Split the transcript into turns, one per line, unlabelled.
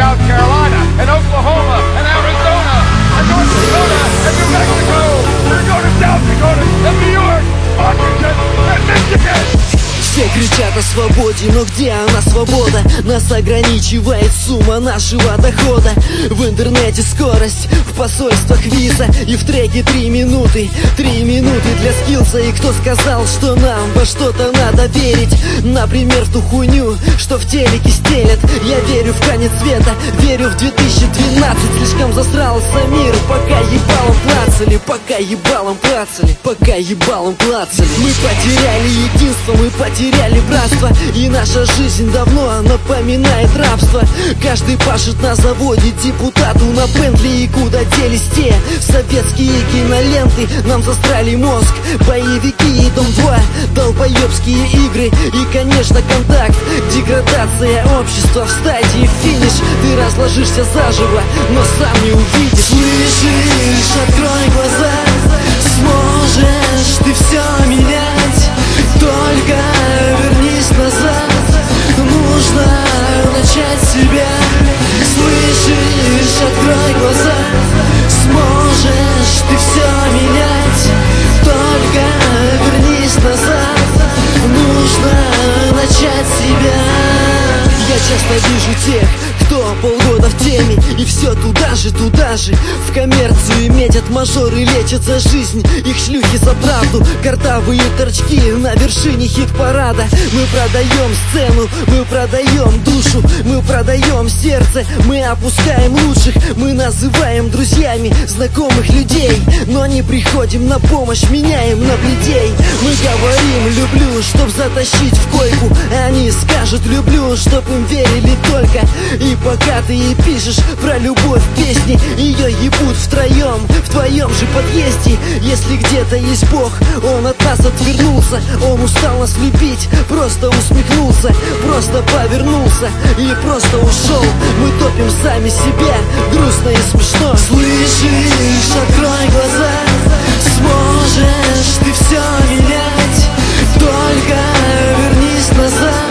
South Carolina and Oklahoma and Arizona and North Dakota and New Mexico. We're going to South Dakota and New York, Washington and Michigan.
Все кричат о свободе, но где она свобода? Нас ограничивает сумма нашего дохода. В интернете скорость, в посольствах виза и в треке 3 минуты. 3 минуты для скилса. И кто сказал, что нам во что-то надо верить? Например, в ту хуйню, что в телеке стелят. Я верю в конец света, верю в 2012. Слишком засрался мир, пока ебалом клацали. Пока ебалом клацали, пока ебалом клацали. Мы потеряли единство, мы потеряли братство. И наша жизнь давно напоминает рабство. Каждый пашет на заводе, депутату на Бентли. И куда делись те советские киноленты? Нам застряли мозг, боевики и Дом-2, долбоебские игры и, конечно, контакт. Деградация общества в стадии финиш. Ты разложишься заживо, но сам не увидишь. Слышишь, открой глаза, сможешь ты все менять. Только вернись назад, нужно начать себя. Слышишь, открой глаза, сможешь ты все менять. Только вернись назад, нужно начать себя. Я часто вижу тех, кто полгода в теме, и все туда же, в коммерцию метят мажоры, лечат за жизнь. Их шлюхи за правду, картавые торчки на вершине хит-парада. Мы продаем сцену, мы продаем душу, мы продаем сердце, мы опускаем лучших. Мы называем друзьями знакомых людей, но не приходим на помощь, меняем на бледей. Мы говорим люблю, чтоб затащить в койку, они скажут люблю, чтоб им верили только. И пока ты ей пишешь про любовь в песне, ее ебут втроем в твоем же подъезде. Если где-то есть Бог, он от нас отвернулся. Он устал нас любить, просто усмехнулся, просто повернулся и просто ушел. Мы топим сами себя, грустно и смешно. Слышишь, открой глаза, сможешь ты все менять. Только вернись назад,